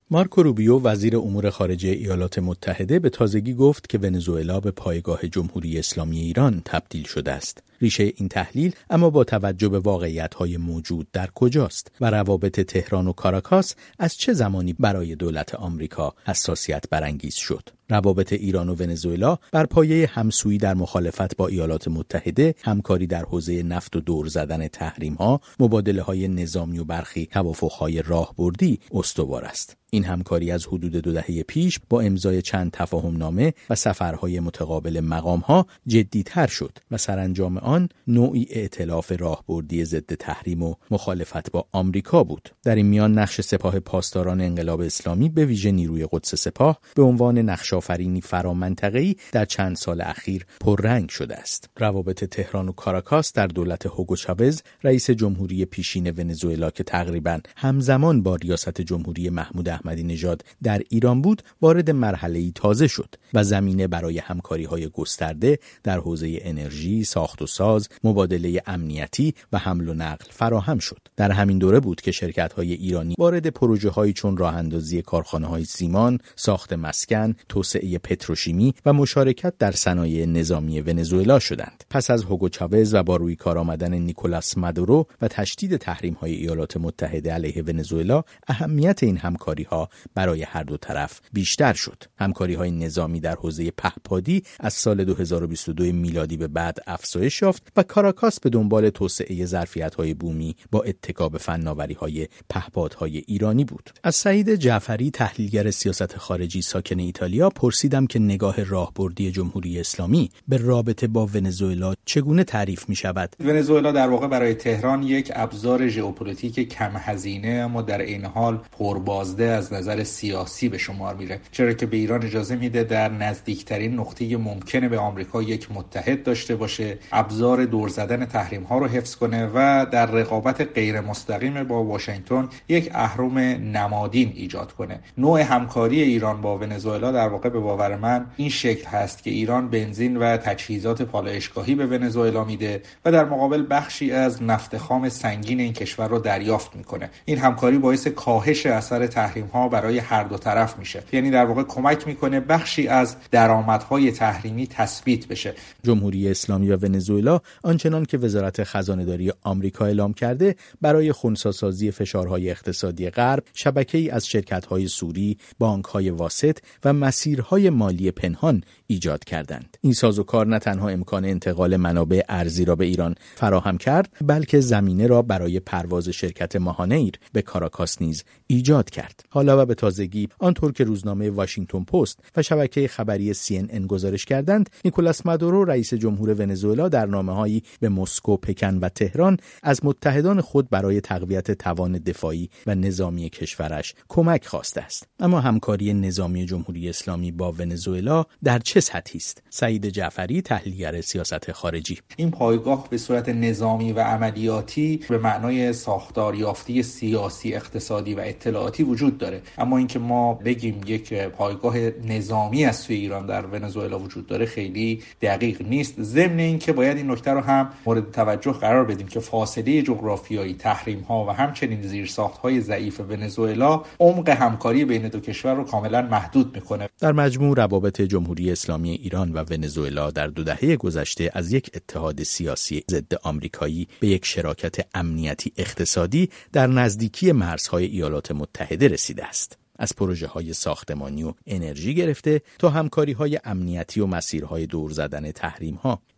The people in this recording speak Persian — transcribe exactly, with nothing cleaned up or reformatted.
مارکو روبیو وزیر امور خارجه ایالات متحده به تازگی گفت که ونزوئلا به پایگاه جمهوری اسلامی ایران تبدیل شده است. ریشه این تحلیل اما با توجه به واقعیت‌های موجود در کجاست و روابط تهران و کاراکاس از چه زمانی برای دولت آمریکا حساسیت برانگیز شد؟ روابط ایران و ونزوئلا بر پایه همسویی در مخالفت با ایالات متحده، همکاری در حوزه نفت و دور زدن تحریم‌ها، مبادله‌های نظامی و برخی توافق‌های راهبردی استوار است. این همکاری از حدود دو دهه پیش با امضای چند تفاهم‌نامه و سفرهای متقابل مقام‌ها جدی‌تر شد و سرانجام آن نوعی ائتلاف راهبردی ضد تحریم و مخالفت با آمریکا بود. در این میان نقش سپاه پاسداران انقلاب اسلامی به ویژه نیروی قدس سپاه به عنوان نقش‌آفرینی فرامنطقه‌ای در چند سال اخیر پررنگ شده است. روابط تهران و کاراکاس در دولت هوگو چاوز، رئیس جمهوری پیشین ونزوئلا که تقریباً همزمان با ریاست جمهوری محمود احمدی نژاد در ایران بود، وارد مرحله‌ای تازه شد و زمینه برای همکاری‌های گسترده در حوزه انرژی، ساخت و ساز، مبادله امنیتی و حمل و نقل فراهم شد. در همین دوره بود که شرکت‌های ایرانی وارد پروژه‌هایی چون راه‌اندازی کارخانه‌های سیمان، ساخت مسکن، توسعه پتروشیمی و مشارکت در صنایع نظامی ونزوئلا شدند. پس از هوگو چاوز و با روی کار آمدن نیکولاس مادورو و تشدید تحریم‌های ایالات متحده علیه ونزوئلا، اهمیت این همکاری‌ها برای هر دو طرف بیشتر شد. همکاری‌های نظامی در حوزه پهپادی از سال دو هزار و بیست و دو میلادی به بعد افزایش یافت و کاراکاس به دنبال توسعه ظرفیت‌های بومی با اتکا به فناوری‌های پهپادهای ایرانی بود. از سعید جعفری، تحلیلگر سیاست خارجی ساکن ایتالیا، پرسیدم که نگاه راهبردی جمهوری اسلامی به رابطه با ونزوئلا چگونه تعریف می‌شود. ونزوئلا در واقع برای تهران یک ابزار ژئوپلیتیک کم هزینه اما در این حال پربازده از نظر سیاسی به شمار میره، چرا که به ایران اجازه میده در نزدیکترین نقطه ممکنه به آمریکا یک متحد داشته باشه، ابزار دور زدن تحریم ها رو حفظ کنه و در رقابت غیر مستقیم با واشنگتن یک اهرم نمادین ایجاد کنه. نوع همکاری ایران با ونزوئلا در واقع به باور من این شکل هست که ایران بنزین و تجهیزات پالایشگاهی به ونزوئلا میده و در مقابل بخشی از نفت خام سنگین این کشور رو دریافت میکنه. این همکاری باعث کاهش اثر تحریم ها برای هر دو طرف میشه، یعنی در واقع کمک میکنه بخشی از درآمدهای تحریمی تثبیت بشه. جمهوری اسلامی و ونزوئلا آنچنان که وزارت خزانه‌داری آمریکا اعلام کرده، برای خنثی‌سازی فشارهای اقتصادی غرب شبکه‌ای از شرکت‌های سوری، بانک‌های واسط و مسیرهای مالی پنهان ایجاد کردند. این سازوکار نه تنها امکان انتقال منابع ارزی را به ایران فراهم کرد، بلکه زمینه را برای پرواز شرکت ماهانیر به کاراکاس نیز ایجاد کرد. حالا و به تازگی آنطور که روزنامه واشنگتن پست و شبکه خبری سی ان ان گزارش کردند، نیکولاس مادورو رئیس جمهور ونزوئلا در نامه‌هایی به مسکو، پکن و تهران از متحدان خود برای تقویت توان دفاعی و نظامی کشورش کمک خواسته است. اما همکاری نظامی جمهوری اسلامی با ونزوئلا در چه سطحی است؟ سعید جعفری، تحلیلگر سیاست خارجی: این پایگاه به صورت نظامی و عملیاتی به معنای ساختاریافتی سیاسی، اقتصادی و اطلاعاتی وجود داره، اما اینکه ما بگیم یک پایگاه نظامی از سوی ایران در ونزوئلا وجود داره خیلی دقیق نیست. ضمن اینکه باید این نکته رو هم مورد توجه قرار بدیم که فاصله جغرافیایی، تحریم ها و همچنین زیرساخت های ضعیف ونزوئلا عمق همکاری بین دو کشور رو کاملا محدود میکنه. در مجموع روابط جمهوری اسلامی ایران و ونزوئلا در دو دهه گذشته از یک اتحاد سیاسی ضد آمریکایی به یک شراکت امنیتی اقتصادی در نزدیکی مرزهای ایالات متحده رسیده است. از پروژه‌های ساختمانی و انرژی گرفته تا همکاری‌های امنیتی و مسیرهای دور زدن تحریم‌ها.